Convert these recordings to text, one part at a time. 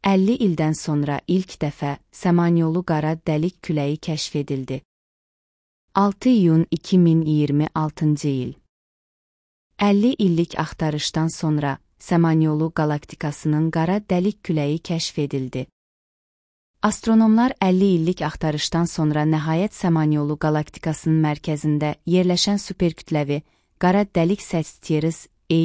50 ildən sonra ilk dəfə Samanyolu qara dəlik küləyi kəşf edildi. 6 iyun 2026-cı il. 50 illik axtarışdan sonra Samanyolu qalaktikasının qara dəlik küləyi kəşf edildi. Astronomlar 50 illik axtarışdan sonra nəhayət Samanyolu qalaktikasının mərkəzində yerləşən superkütləvi qara dəlik Sagittarius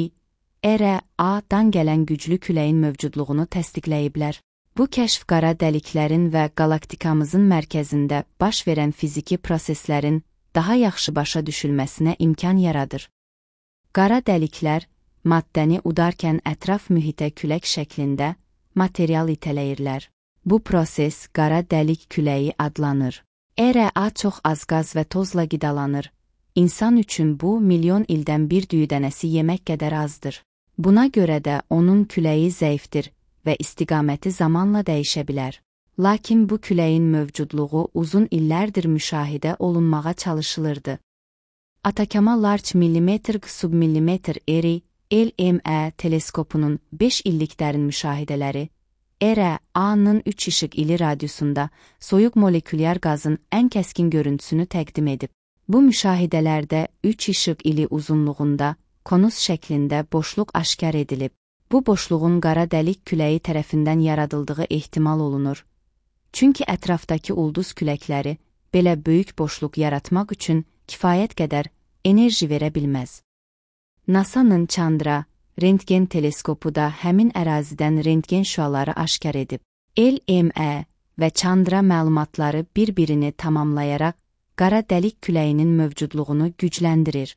A-dan gələn güclü küləyin mövcudluğunu təsdiqləyiblər. Bu kəşf qara dəliklərin və qalaktikamızın mərkəzində baş verən fiziki proseslərin daha yaxşı başa düşülməsinə imkan yaradır. Qara dəliklər maddəni udarkən ətraf mühitə külək şəklində material itələyirlər. Bu proses qara dəlik küləyi adlanır. A çox az qaz və tozla qidalanır. İnsan üçün bu milyon ildən bir düyü dənəsi yemək qədər azdır. Buna görə də onun küləyi zəifdir və istiqaməti zamanla dəyişə bilər. Lakin bu küləyin mövcudluğu uzun illərdir müşahidə olunmağa çalışılırdı. Atacama Large Millimeter Submillimeter Array (LME) teleskopunun 5 illik dərin müşahidələri A-nın 3 işıq ili radiusunda soyuq molekülyar qazın ən kəskin görüntüsünü təqdim edib. Bu müşahidələrdə 3 işıq ili uzunluğunda konus şəklində boşluq aşkar edilib. Bu boşluğun qara dəlik küləyi tərəfindən yaradıldığı ehtimal olunur. Çünki ətrafdakı ulduz küləkləri belə böyük boşluq yaratmaq üçün kifayət qədər enerji verə bilməz. NASA-nın Chandra rentgen teleskopu da həmin ərazidən rentgen şüaları aşkar edib. LME və Chandra məlumatları bir-birini tamamlayaraq qara dəlik küləyinin mövcudluğunu gücləndirir.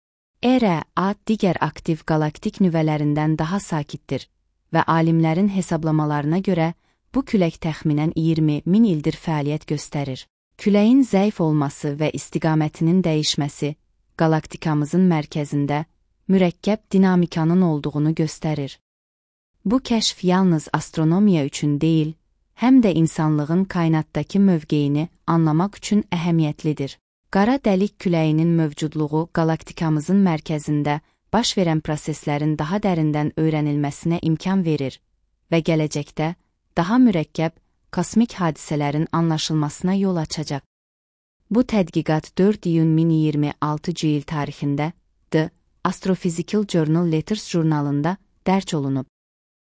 A digər aktiv qalaktik nüvələrindən daha sakitdir və alimlərin hesablamalarına görə bu külək təxminən 20.000 ildir fəaliyyət göstərir. Küləyin zəif olması və istiqamətinin dəyişməsi qalaktikamızın mərkəzində mürəkkəb dinamikanın olduğunu göstərir. Bu kəşf yalnız astronomiya üçün deyil, həm də insanlığın kainatdakı mövqeyini anlamaq üçün əhəmiyyətlidir. Qara dəlik küləyinin mövcudluğu qalaktikamızın mərkəzində baş verən proseslərin daha dərindən öyrənilməsinə imkan verir və gələcəkdə daha mürəkkəb kosmik hadisələrin anlaşılmasına yol açacaq. Bu tədqiqat 4 iyun 2026-cı il tarixində The Astrophysical Journal Letters jurnalında dərc olunub.